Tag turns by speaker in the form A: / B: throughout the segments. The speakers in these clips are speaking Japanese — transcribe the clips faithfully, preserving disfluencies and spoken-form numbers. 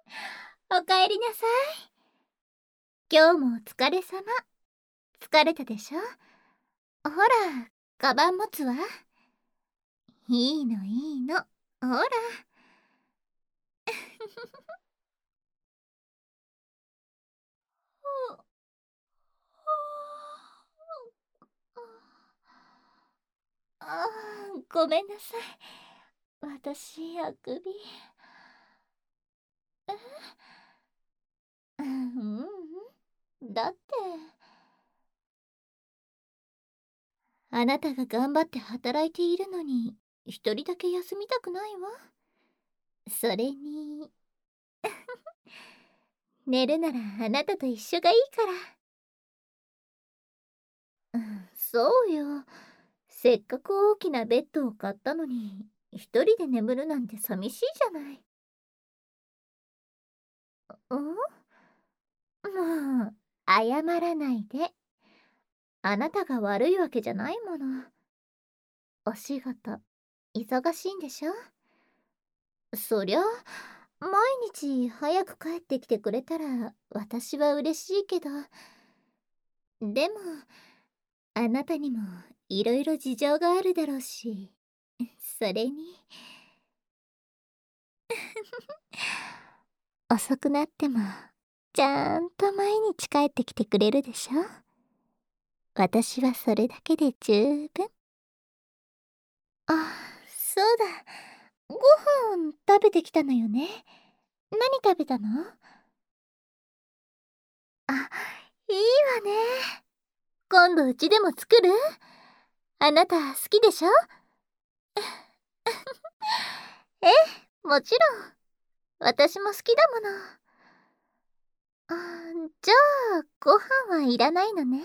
A: おかえりなさい。今日もお疲れ様。疲れたでしょ？ほら、カバン持つわ。いいのいいの。ほら。ああ、ごめんなさい。私、あくび。うん、うん。だって、あなたが頑張って働いているのに、一人だけ休みたくないわ。それに、寝るならあなたと一緒がいいから。うん、そうよ。せっかく大きなベッドを買ったのに、一人で眠るなんて寂しいじゃない。うんもう、謝らないで。あなたが悪いわけじゃないもの。お仕事、忙しいんでしょ？そりゃ、毎日早く帰ってきてくれたら私は嬉しいけど、でも、あなたにもいろいろ事情があるだろうし、それに、遅くなっても、ちゃんと毎日帰ってきてくれるでしょ？私はそれだけで十分。あ、そうだ。ご飯食べてきたのよね。何食べたの？あ、いいわね。今度うちでも作る？あなた好きでしょ？ええ、もちろん。私も好きだもの。あ、じゃあ、ご飯はいらないのね。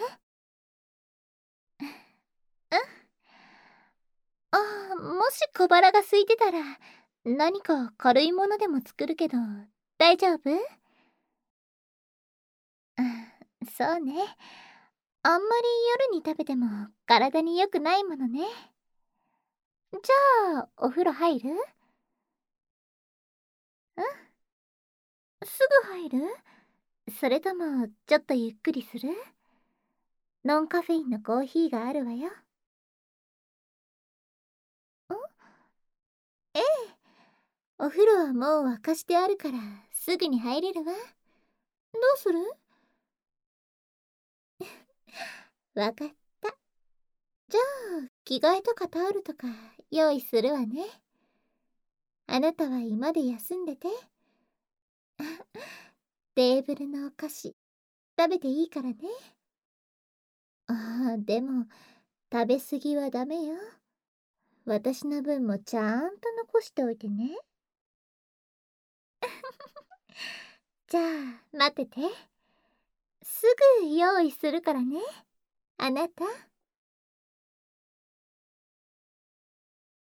A: うん。あ、もし小腹が空いてたら、何か軽いものでも作るけど、大丈夫？うん、そうね。あんまり夜に食べても体に良くないものね。じゃあ、お風呂入る？うん、すぐ入る？それとも、ちょっとゆっくりする？ノンカフェインのコーヒーがあるわよ。ん？ええ、お風呂はもう沸かしてあるから、すぐに入れるわ。どうする？わかった。じゃあ、着替えとかタオルとか用意するわね。あなたは居間で休んでて。テーブルのお菓子、食べていいからね。ああ、でも、食べ過ぎはダメよ。私の分もちゃんと残しておいてね。じゃあ、待ってて。すぐ用意するからね。あなた。